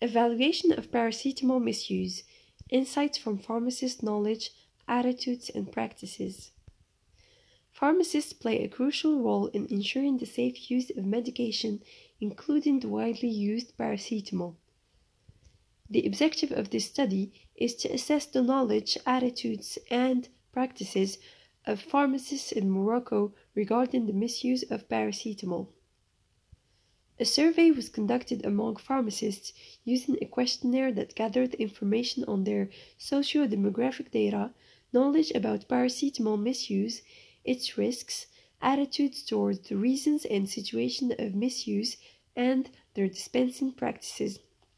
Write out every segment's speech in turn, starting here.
Evaluation of paracetamol misuse, insights from pharmacist knowledge, attitudes, and practices. Pharmacists play a crucial role in ensuring the safe use of medication, including the widely used paracetamol. The objective of this study is to assess the knowledge, attitudes, and practices of pharmacists in Morocco regarding the misuse of paracetamol. A survey was conducted among pharmacists using a questionnaire that gathered information on their socio-demographic data, knowledge about paracetamol misuse, its risks, attitudes towards the reasons and situation of misuse, and their dispensing practices.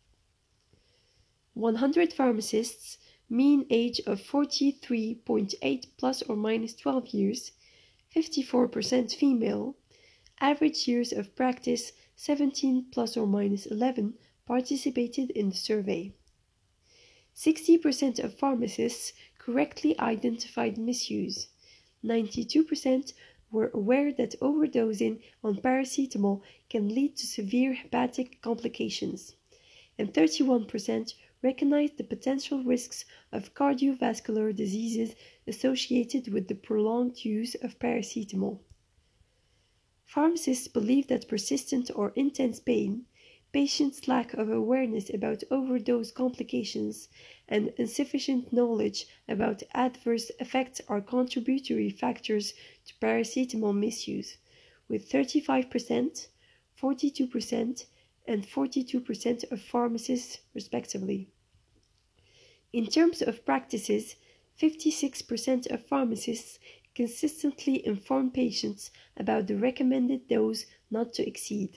100 pharmacists, mean age of 43.8 plus or minus 12 years, 54% female, average years of practice 17 plus or minus 11 participated in the survey. 60% of pharmacists correctly identified misuse. 92% were aware that overdosing on paracetamol can lead to severe hepatic complications. And 31% recognized the potential risks of cardiovascular diseases associated with the prolonged use of paracetamol. Pharmacists believe that persistent or intense pain, patients' lack of awareness about overdose complications, and insufficient knowledge about adverse effects are contributory factors to paracetamol misuse, with 35%, 42%, and 42% of pharmacists, respectively. In terms of practices, 56% of pharmacists consistently inform patients about the recommended dose not to exceed.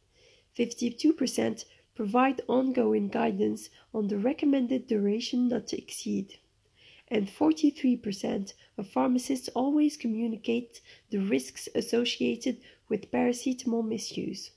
52% provide ongoing guidance on the recommended duration not to exceed. And 43% of pharmacists always communicate the risks associated with paracetamol misuse.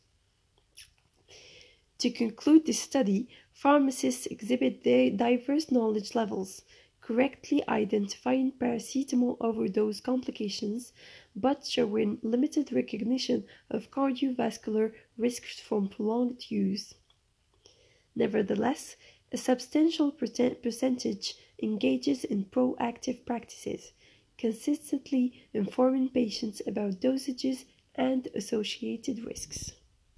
To conclude this study, pharmacists exhibit diverse knowledge levels, correctly identifying paracetamol overdose complications, but showing limited recognition of cardiovascular risks from prolonged use. Nevertheless, a substantial percentage engages in proactive practices, consistently informing patients about dosages and associated risks.